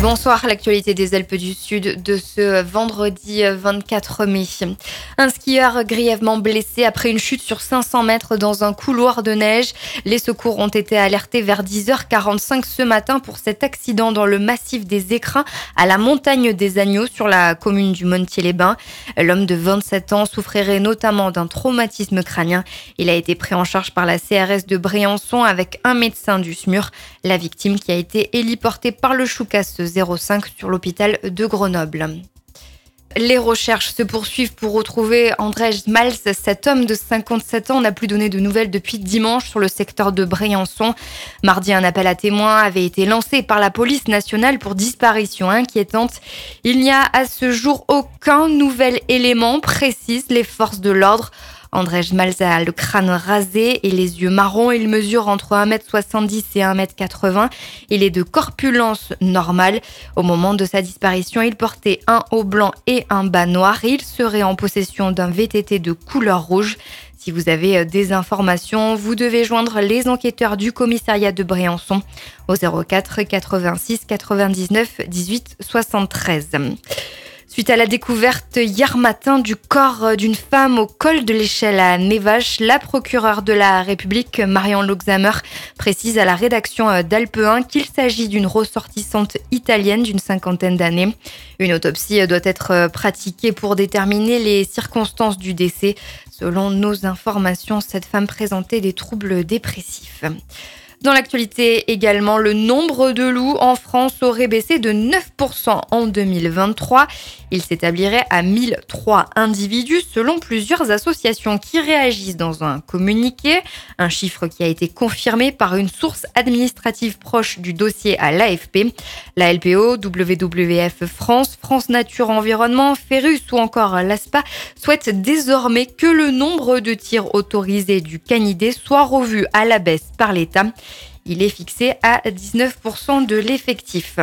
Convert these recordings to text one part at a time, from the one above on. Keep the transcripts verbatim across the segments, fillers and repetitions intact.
Bonsoir, l'actualité des Alpes du Sud de ce vendredi vingt-quatre mai. Un skieur grièvement blessé après une chute sur cinq cents mètres dans un couloir de neige. Les secours ont été alertés vers dix heures quarante-cinq ce matin pour cet accident dans le massif des Écrins à la montagne des Agneaux sur la commune du Montier-les-Bains. L'homme de vingt-sept ans souffrirait notamment d'un traumatisme crânien. Il a été pris en charge par la C R S de Briançon avec un médecin du S M U R. La victime qui a été héliportée par le Choucas zéro cinq sur l'hôpital de Grenoble. Les recherches se poursuivent pour retrouver Andrzej Mals. Cet homme de cinquante-sept ans n'a plus donné de nouvelles depuis dimanche sur le secteur de Briançon. Mardi, un appel à témoins avait été lancé par la police nationale pour disparition inquiétante. Il n'y a à ce jour aucun nouvel élément, précise les forces de l'ordre. Andrzej Mals a le crâne rasé et les yeux marrons. Il mesure entre un mètre soixante-dix et un mètre quatre-vingts. Il est de corpulence normale. Au moment de sa disparition, il portait un haut blanc et un bas noir. Il serait en possession d'un V T T de couleur rouge. Si vous avez des informations, vous devez joindre les enquêteurs du commissariat de Briançon au zéro quatre quatre-vingt-six quatre-vingt-dix-neuf dix-huit soixante-treize. Suite à la découverte hier matin du corps d'une femme au col de l'Échelle à Névache, la procureure de la République, Marion Luxhammer, précise à la rédaction d'Alpe un qu'il s'agit d'une ressortissante italienne d'une cinquantaine d'années. Une autopsie doit être pratiquée pour déterminer les circonstances du décès. Selon nos informations, cette femme présentait des troubles dépressifs. Dans l'actualité également, le nombre de loups en France aurait baissé de neuf pour cent en deux mille vingt-trois. Il s'établirait à mille trois individus selon plusieurs associations qui réagissent dans un communiqué. Un chiffre qui a été confirmé par une source administrative proche du dossier à l'A F P. La L P O, W W F France, France Nature Environnement, Ferrus ou encore l'Aspa souhaitent désormais que le nombre de tirs autorisés du canidé soit revu à la baisse par l'État. Il est fixé à dix-neuf pour cent de l'effectif.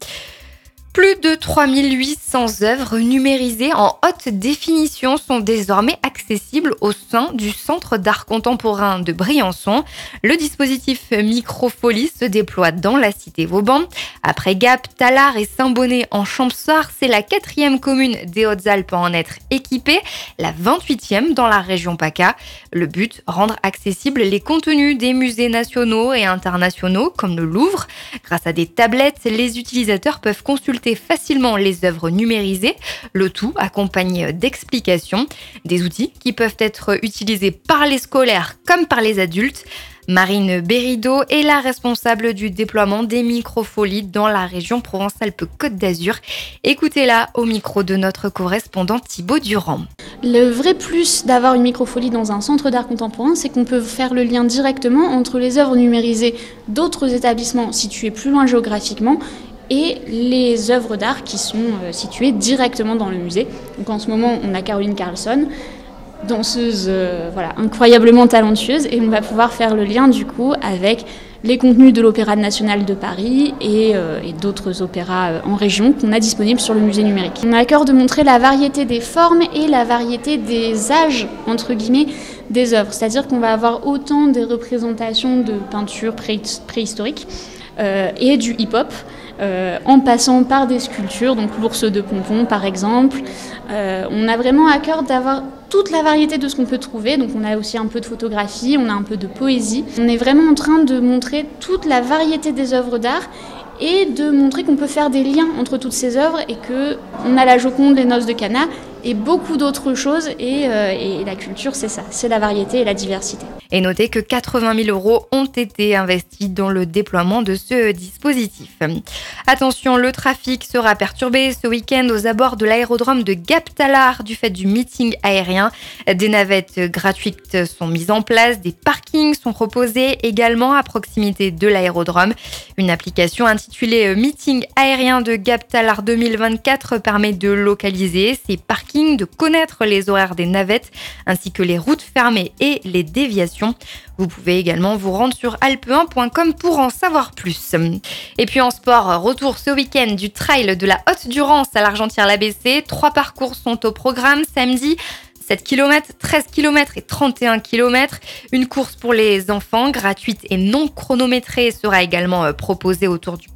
Plus de trois mille huit cents œuvres numérisées en haute définition sont désormais accessibles au sein du Centre d'art contemporain de Briançon. Le dispositif Microfolie se déploie dans la cité Vauban. Après Gap, Tallard et Saint-Bonnet en Champsaur, c'est la quatrième commune des Hautes-Alpes à en être équipée, la vingt-huitième dans la région PACA. Le but, rendre accessibles les contenus des musées nationaux et internationaux comme le Louvre. Grâce à des tablettes, les utilisateurs peuvent consulter facilement les œuvres numérisées, le tout accompagné d'explications, des outils qui peuvent être utilisés par les scolaires comme par les adultes. Marine Bérido est la responsable du déploiement des Microfolies dans la région Provence-Alpes-Côte d'Azur. Écoutez-la au micro de notre correspondant Thibaut Durand. Le vrai plus d'avoir une microfolie dans un centre d'art contemporain, c'est qu'on peut faire le lien directement entre les œuvres numérisées d'autres établissements situés plus loin géographiquement et les œuvres d'art qui sont euh, situées directement dans le musée. Donc en ce moment, on a Caroline Carlson, danseuse euh, voilà, incroyablement talentueuse, et on va pouvoir faire le lien du coup avec les contenus de l'Opéra national de Paris et, euh, et d'autres opéras euh, en région qu'on a disponibles sur le musée numérique. On a à cœur de montrer la variété des formes et la variété des âges, entre guillemets, des œuvres. C'est-à-dire qu'on va avoir autant des représentations de peinture pré- préhistorique euh, et du hip-hop, Euh, en passant par des sculptures, donc l'ours de Pompon par exemple. Euh, on a vraiment à cœur d'avoir toute la variété de ce qu'on peut trouver, donc on a aussi un peu de photographie, on a un peu de poésie. On est vraiment en train de montrer toute la variété des œuvres d'art et de montrer qu'on peut faire des liens entre toutes ces œuvres et qu'on a la Joconde, les Noces de Cana et beaucoup d'autres choses, et, euh, et la culture c'est ça, c'est la variété et la diversité. Et notez que quatre-vingt mille euros ont été investis dans le déploiement de ce dispositif. Attention, le trafic sera perturbé ce week-end aux abords de l'aérodrome de Gap-Tallard du fait du meeting aérien. Des navettes gratuites sont mises en place, des parkings sont proposés également à proximité de l'aérodrome. Une application intitulée Meeting aérien de Gap-Tallard deux mille vingt-quatre permet de localiser ces parkings, de connaître les horaires des navettes ainsi que les routes fermées et les déviations. Vous pouvez également vous rendre sur alpe un point com pour en savoir plus. Et puis en sport, retour ce week-end du trail de la Haute-Durance à l'Argentière-l'A B C. Trois parcours sont au programme samedi. sept kilomètres, treize kilomètres et trente et un kilomètres. Une course pour les enfants, gratuite et non chronométrée, sera également proposée autour du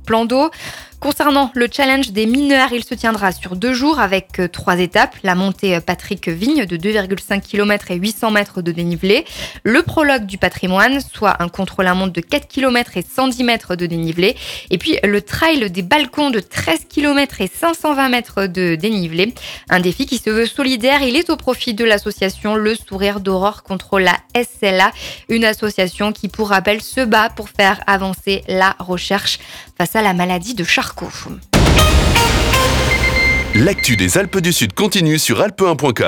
plan d'eau. Concernant le challenge des mineurs, il se tiendra sur deux jours avec trois étapes. La montée Patrick Vigne de deux virgule cinq kilomètres et huit cents mètres de dénivelé. Le prologue du patrimoine, soit un contre-la-montre de quatre kilomètres et cent dix mètres de dénivelé. Et puis le trail des balcons de treize kilomètres et cinq cent vingt mètres de dénivelé. Un défi qui se veut solidaire. Il est au profit de l'association Le Sourire d'Aurore contre la S L A. Une association qui, pour rappel, se bat pour faire avancer la recherche face à la maladie de Charcot. L'actu des Alpes du Sud continue sur alpe un point com.